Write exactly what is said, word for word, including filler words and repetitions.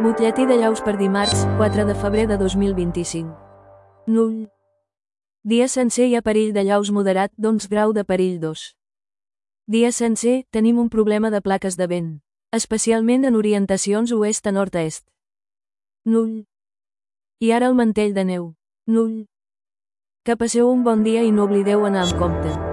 Butlletí de llaus per dimarts, quatre de febrer de dos mil vint-i-cinc. Null. Dia sencer hi ha perill de llaus moderat, doncs grau de perill dos. Dia sencer, tenim un problema de plaques de vent, especialment en orientacions oest a nord-est. Null. I ara el mantell de neu. Null. Que passeu un bon dia i no oblideu anar amb compte.